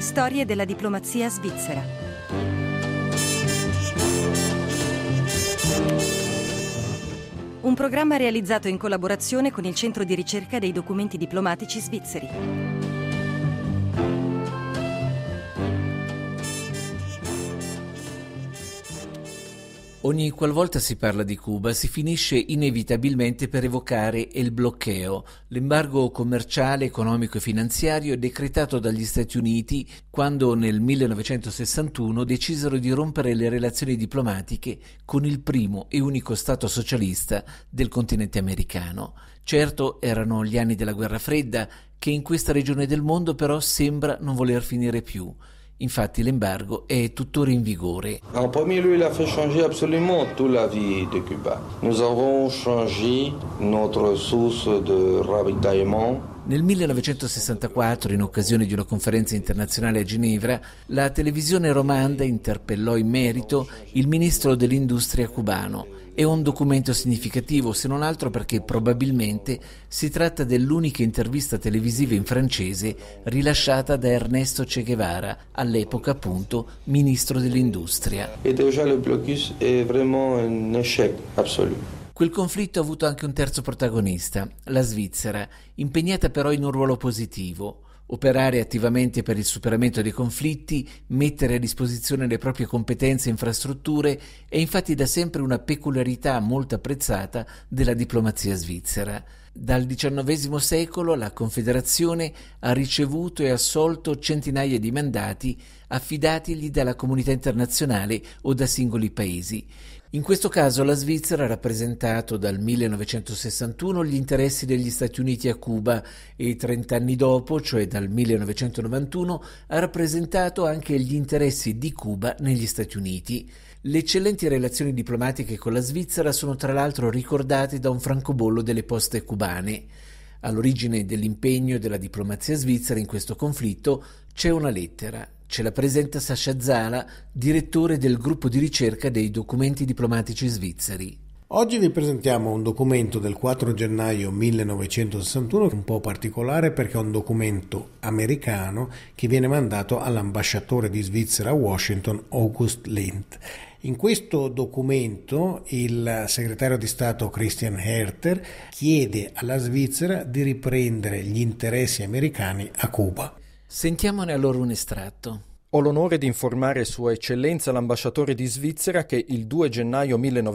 Storie della diplomazia svizzera. Un programma realizzato in collaborazione con il Centro di ricerca dei documenti diplomatici svizzeri. Ogni qualvolta si parla di Cuba si finisce inevitabilmente per evocare il bloqueo, l'embargo commerciale, economico e finanziario decretato dagli Stati Uniti quando nel 1961 decisero di rompere le relazioni diplomatiche con il primo e unico Stato socialista del continente americano. Certo, erano gli anni della Guerra Fredda, che in questa regione del mondo però sembra non voler finire più. Infatti l'embargo è tuttora in vigore. En premier lieu, il a fait changer absolument toute la vie de Cuba. Nous avons changé notre source de ravitaillement. Nel 1964, in occasione di una conferenza internazionale a Ginevra, la televisione romanda interpellò in merito il ministro dell'industria cubano. È un documento significativo, se non altro perché probabilmente si tratta dell'unica intervista televisiva in francese rilasciata da Ernesto Che Guevara, all'epoca appunto ministro dell'industria. E déjà le blocus è vraiment un échec absolu. Quel conflitto ha avuto anche un terzo protagonista, la Svizzera, impegnata però in un ruolo positivo. Operare attivamente per il superamento dei conflitti, mettere a disposizione le proprie competenze e infrastrutture è infatti da sempre una peculiarità molto apprezzata della diplomazia svizzera. Dal XIX secolo la Confederazione ha ricevuto e assolto centinaia di mandati affidatigli dalla comunità internazionale o da singoli paesi. In questo caso la Svizzera ha rappresentato dal 1961 gli interessi degli Stati Uniti a Cuba e 30 anni dopo, cioè dal 1991, ha rappresentato anche gli interessi di Cuba negli Stati Uniti. Le eccellenti relazioni diplomatiche con la Svizzera sono tra l'altro ricordate da un francobollo delle poste cubane. All'origine dell'impegno della diplomazia svizzera in questo conflitto c'è una lettera. Ce la presenta Sasha Zala, direttore del gruppo di ricerca dei documenti diplomatici svizzeri. Oggi vi presentiamo un documento del 4 gennaio 1961, un po' particolare perché è un documento americano che viene mandato all'ambasciatore di Svizzera a Washington, August Lind. In questo documento il segretario di Stato Christian Herter chiede alla Svizzera di riprendere gli interessi americani a Cuba. Sentiamone allora un estratto. Ho l'onore di informare Sua Eccellenza l'ambasciatore di Svizzera che il 2 gennaio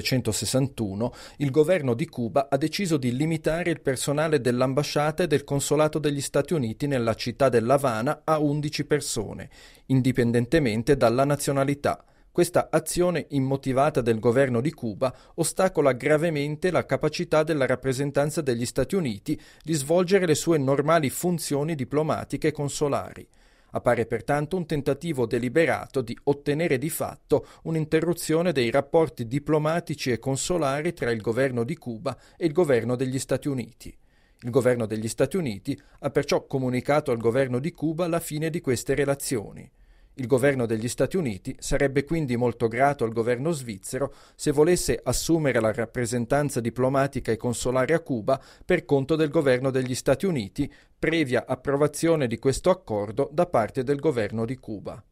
1961 il governo di Cuba ha deciso di limitare il personale dell'ambasciata e del consolato degli Stati Uniti nella città dell'Havana a 11 persone, indipendentemente dalla nazionalità. Questa azione immotivata del governo di Cuba ostacola gravemente la capacità della rappresentanza degli Stati Uniti di svolgere le sue normali funzioni diplomatiche e consolari. Appare pertanto un tentativo deliberato di ottenere di fatto un'interruzione dei rapporti diplomatici e consolari tra il governo di Cuba e il governo degli Stati Uniti. Il governo degli Stati Uniti ha perciò comunicato al governo di Cuba la fine di queste relazioni. Il governo degli Stati Uniti sarebbe quindi molto grato al governo svizzero se volesse assumere la rappresentanza diplomatica e consolare a Cuba per conto del governo degli Stati Uniti, previa approvazione di questo accordo da parte del governo di Cuba.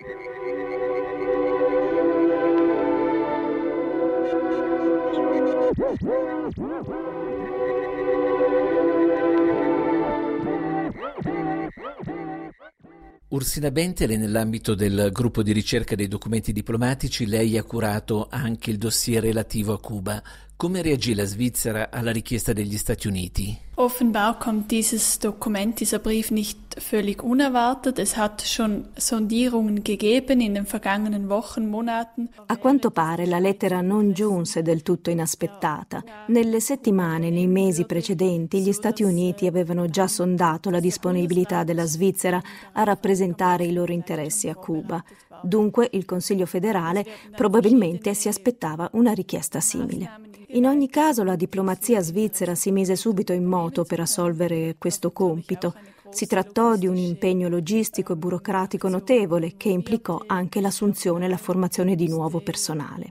Ursina Bentele, nell'ambito del gruppo di ricerca dei documenti diplomatici, lei ha curato anche il dossier relativo a Cuba. Come reagì la Svizzera alla richiesta degli Stati Uniti? Offenbar kommt dieses Dokument, dieser Brief nicht völlig unerwartet. Es hat schon Sondierungen gegeben in den vergangenen Wochen, Monaten. A quanto pare la lettera non giunse del tutto inaspettata. Nelle settimane, nei mesi precedenti, gli Stati Uniti avevano già sondato la disponibilità della Svizzera a rappresentare i loro interessi a Cuba. Dunque il Consiglio federale probabilmente si aspettava una richiesta simile. In ogni caso la diplomazia svizzera si mise subito in moto per assolvere questo compito. Si trattò di un impegno logistico e burocratico notevole che implicò anche l'assunzione e la formazione di nuovo personale.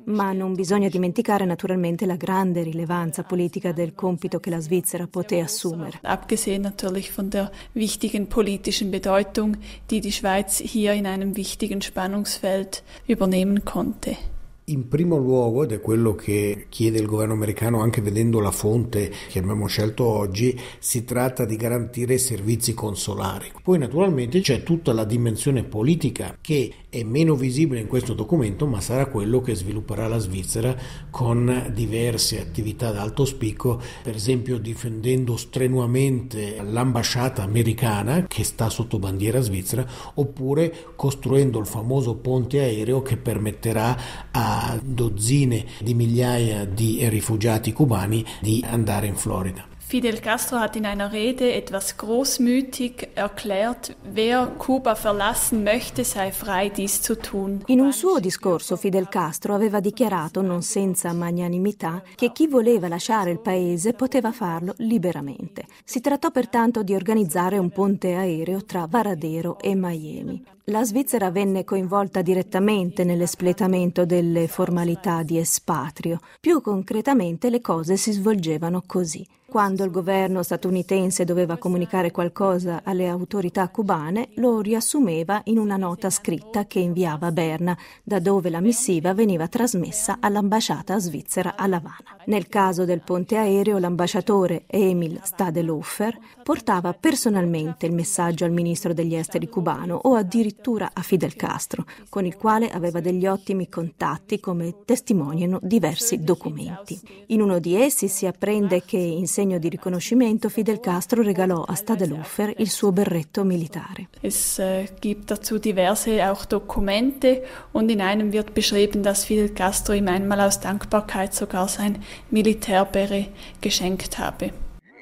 Ma non bisogna dimenticare naturalmente la grande rilevanza politica del compito che la Svizzera poté assumere. Abgesehen natürlich von der wichtigen politischen Bedeutung, die die Schweiz hier in einem wichtigen Spannungsfeld übernehmen konnte. In primo luogo, ed è quello che chiede il governo americano anche vedendo la fonte che abbiamo scelto oggi, si tratta di garantire servizi consolari. Poi naturalmente c'è tutta la dimensione politica che è meno visibile in questo documento, ma sarà quello che svilupperà la Svizzera con diverse attività d'alto spicco, per esempio difendendo strenuamente l'ambasciata americana che sta sotto bandiera svizzera, oppure costruendo il famoso ponte aereo che permetterà a dozzine di migliaia di rifugiati cubani di andare in Florida. Fidel Castro hat in einer Rede etwas großmütig erklärt, wer Kuba verlassen möchte, sei frei, dies zu tun. In un suo discorso Fidel Castro aveva dichiarato, non senza magnanimità, che chi voleva lasciare il paese poteva farlo liberamente. Si trattò pertanto di organizzare un ponte aereo tra Varadero e Miami. La Svizzera venne coinvolta direttamente nell'espletamento delle formalità di espatrio. Più concretamente le cose si svolgevano così. Quando il governo statunitense doveva comunicare qualcosa alle autorità cubane, lo riassumeva in una nota scritta che inviava a Berna, da dove la missiva veniva trasmessa all'ambasciata svizzera a L'Avana. Nel caso del ponte aereo, l'ambasciatore Emil Stadelhofer portava personalmente il messaggio al ministro degli esteri cubano o addirittura a Fidel Castro, con il quale aveva degli ottimi contatti, come testimoniano diversi documenti. In uno di essi si apprende che in segno di riconoscimento Fidel Castro regalò a Stadelhofer il suo berretto militare. Es gibt dazu diverse auch Dokumente und in einem wird beschrieben, dass Fidel Castro ihm einmal aus Dankbarkeit sogar sein Militärberet geschenkt habe.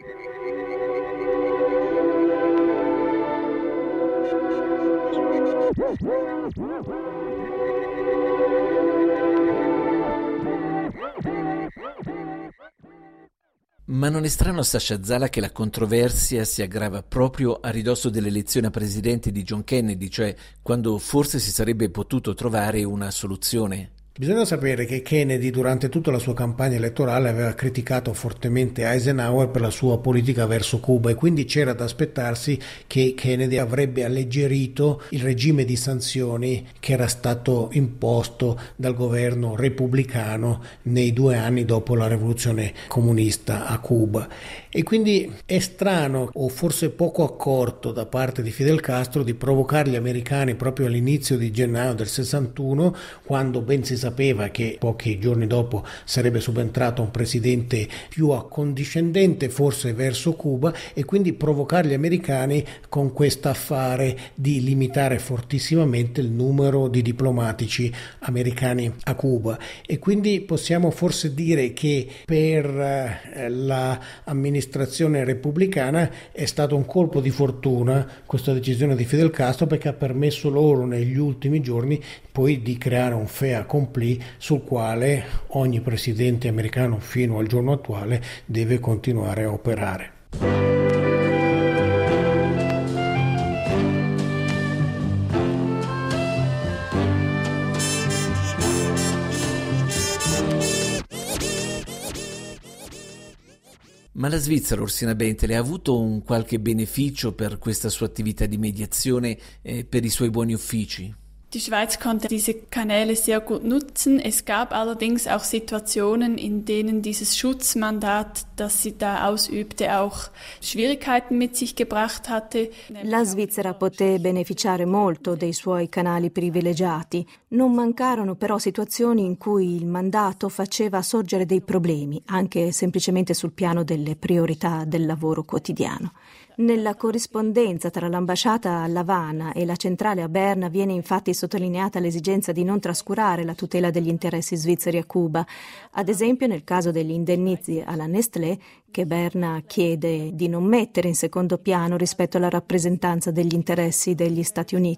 Ma non è strano a Sasha Zala che la controversia si aggrava proprio a ridosso delle elezioni a presidente di John Kennedy, cioè quando forse si sarebbe potuto trovare una soluzione? Bisogna sapere che Kennedy durante tutta la sua campagna elettorale aveva criticato fortemente Eisenhower per la sua politica verso Cuba e quindi c'era da aspettarsi che Kennedy avrebbe alleggerito il regime di sanzioni che era stato imposto dal governo repubblicano nei 2 anni dopo la rivoluzione comunista a Cuba. E quindi è strano o forse poco accorto da parte di Fidel Castro di provocare gli americani proprio all'inizio di gennaio del 61, quando ben si sapeva che pochi giorni dopo sarebbe subentrato un presidente più accondiscendente forse verso Cuba, e quindi provocare gli americani con questo affare di limitare fortissimamente il numero di diplomatici americani a Cuba. E quindi possiamo forse dire che per l'amministrazione repubblicana è stato un colpo di fortuna questa decisione di Fidel Castro, perché ha permesso loro negli ultimi giorni poi di creare un fait accompli sul quale ogni presidente americano fino al giorno attuale deve continuare a operare. Ma la Svizzera, Orsina Bentele, ha avuto un qualche beneficio per questa sua attività di mediazione per i suoi buoni uffici? Die Schweiz konnte diese Kanäle sehr gut nutzen. Es gab allerdings auch Situationen, in denen dieses Schutzmandat, das sie da ausübte, auch Schwierigkeiten mit sich gebracht hatte. La Svizzera poté beneficiare molto dei suoi canali privilegiati. Non mancarono però situazioni in cui il mandato faceva sorgere dei problemi, anche semplicemente sul piano delle priorità del lavoro quotidiano. Nella corrispondenza tra l'ambasciata a L'Avana e la centrale a Berna viene infatti sottolineata l'esigenza di non trascurare la tutela degli interessi svizzeri a Cuba, ad esempio nel caso degli indennizi alla Nestlé, che Berna chiede di non mettere in secondo piano rispetto alla rappresentanza degli interessi degli Stati Uniti.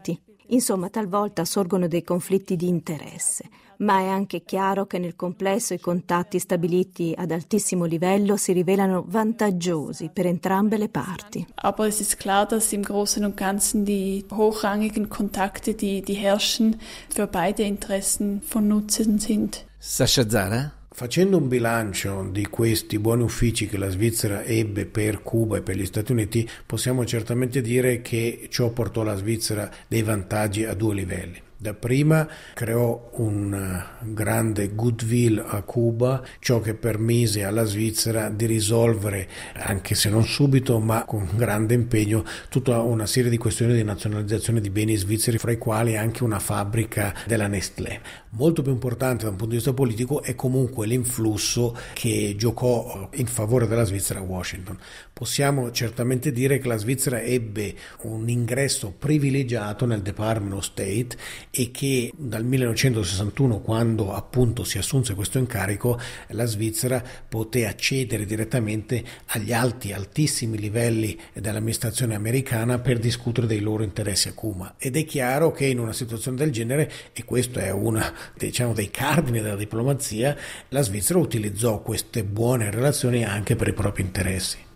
Insomma, talvolta sorgono dei conflitti di interesse, ma è anche chiaro che nel complesso i contatti stabiliti ad altissimo livello si rivelano vantaggiosi per entrambe le parti. Aber es ist klar, dass im Großen und Ganzen die hochrangigen Kontakte, die herrschen, für beide Interessen von Nutzen sind. Sasha Zara? Facendo un bilancio di questi buoni uffici che la Svizzera ebbe per Cuba e per gli Stati Uniti, possiamo certamente dire che ciò portò la Svizzera dei vantaggi a 2 livelli. Dapprima creò un grande goodwill a Cuba, ciò che permise alla Svizzera di risolvere, anche se non subito, ma con grande impegno, tutta una serie di questioni di nazionalizzazione di beni svizzeri, fra i quali anche una fabbrica della Nestlé. Molto più importante da un punto di vista politico è comunque l'influsso che giocò in favore della Svizzera a Washington. Possiamo certamente dire che la Svizzera ebbe un ingresso privilegiato nel Department of State e che dal 1961, quando appunto si assunse questo incarico, la Svizzera poté accedere direttamente agli altissimi livelli dell'amministrazione americana per discutere dei loro interessi a Cuba. Ed è chiaro che in una situazione del genere, e questo è una dei cardini della diplomazia, la Svizzera utilizzò queste buone relazioni anche per i propri interessi.